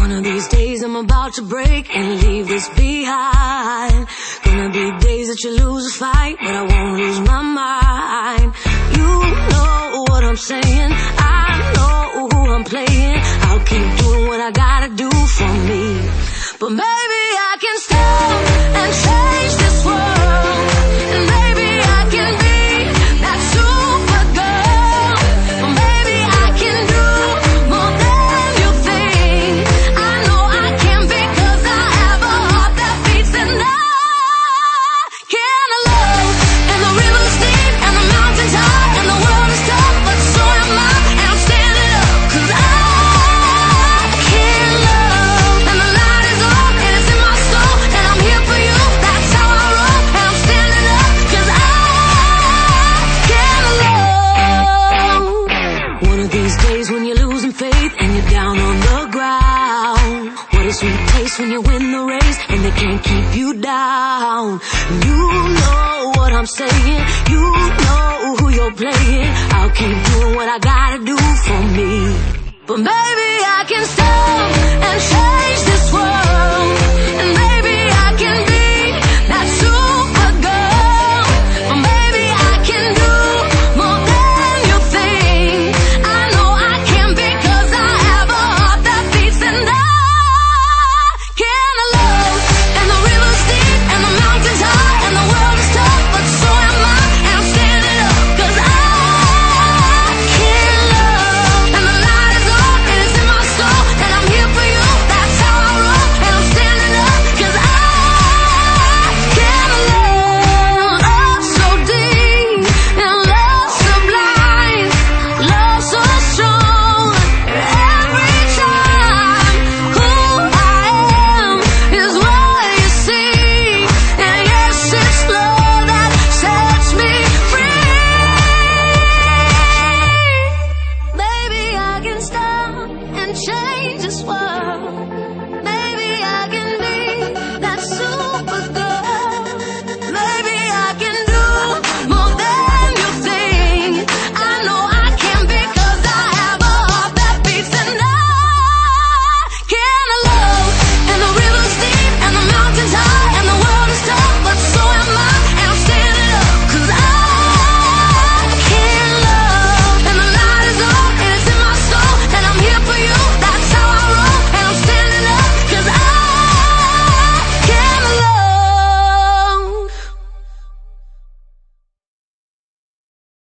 One of these days I'm about to break and leave this behind. Gonna be days that you lose a fight, but I won't lose my mind. You know what I'm saying, I know who I'm playing. I'll keep doing what I gotta do for me, but maybe I can stop and change this world, and maybe I can be that Supergirl. But maybe I can do more than you think. I know I can, because I have a heart that beats, and I can love. And the river's deep and the mountain's high and the world is tough, but so am I, and I'm standing up 'cause I can love. And the light is on and it's in my soul, and I'm here for you, that's how I roll. And I'm standing up 'cause I can love. One of these days when you're losing faith and you're down on the ground, what a sweet taste when you win the race and they can't keep you down. You know what I'm saying, you know who you're playing. I'll keep doing what I gotta do for me, but maybe I can stop